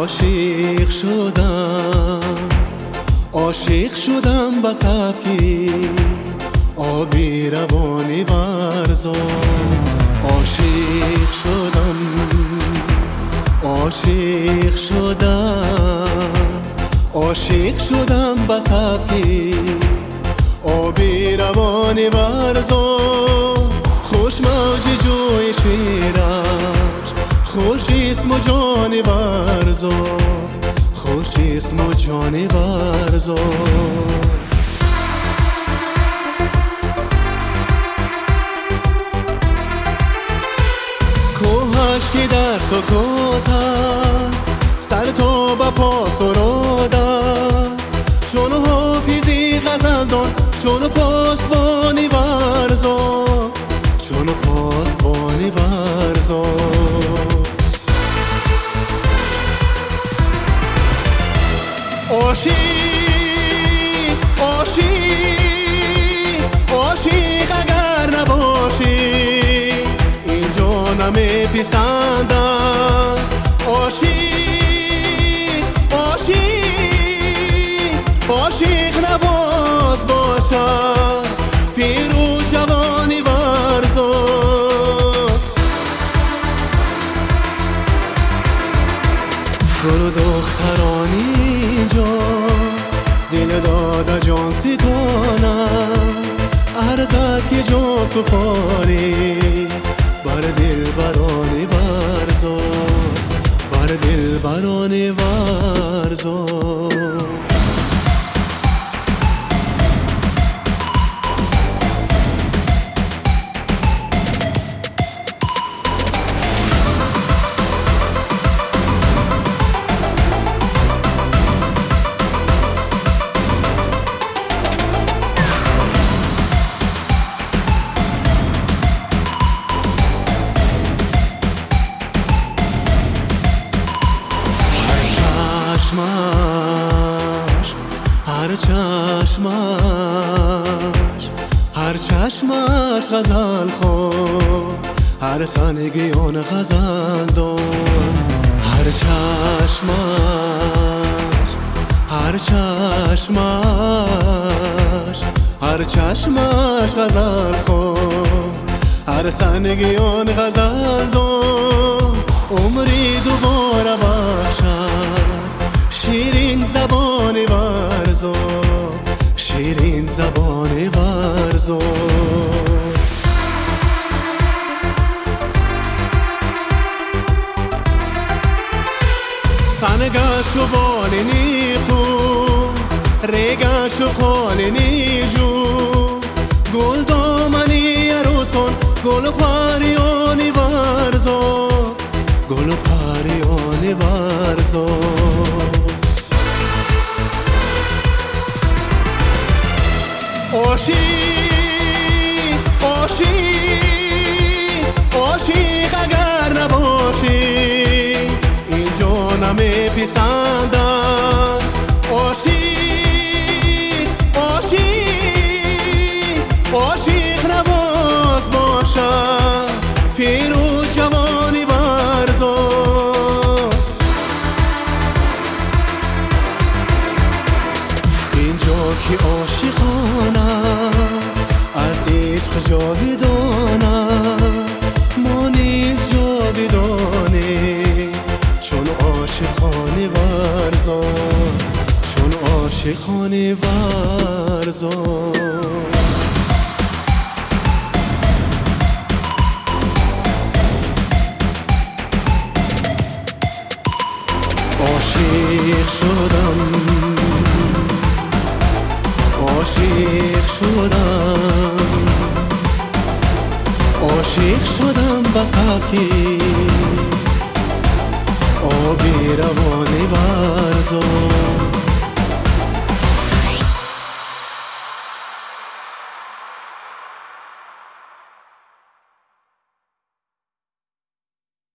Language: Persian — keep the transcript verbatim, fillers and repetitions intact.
عاشق شدم عاشق شدم با سبکی آبی روانی ورزان. عاشق شدم عاشق شدم عاشق شدم با سبکی آبی روانی ورزان. خوش موج جوی شیرش خوش جسم و جانی ورزان. خوش جسم و جانی ورزان. کوهش که در سکوت است سر تا به پا سرود است. چون حافظی غزل دان چون پاسبانی ورزان. چون پاسبانی ورزان. عاشق عاشق عاشق اگر نباشی اینجا نمیپسندم. عاشق عاشق عاشق نواز باشد پیر و جوانی ورزان. گل و دخترانی اینجا دل داده جان ستانم. ارزد که جان سپاری بر دل برانی ورزان. بر دل برانی ورزان. هر چشمش هر چشمش غزل خون هر سنگیان غزل دان. هر چشمش هر چشمش هر چشمش غزل خون هر سنگیان غزل دان. عمری دوباره بخشد شیرین زبانی ورزان. شیرین زبانی ورزان. سنگش و بالینی خون ریگش و قالینی جون. گل دامنی عروسان گل و پریانی ورزان. گل و پریانی ورزان. عاشق عاشق عاشق اگر نباشی اینجا نمیپسندم. عاشق عاشق عاشق نواز باشد پیر و جوانی ورزان. اینجا که عاشقانم از عشق جاویدانم. ما نیز جاویدانیم چون عاشقانی ورزان. چون عاشقانی ورزان. عاشق شدم عاشق شدم عاشق شدم با سبکی آبی روانی ورزان.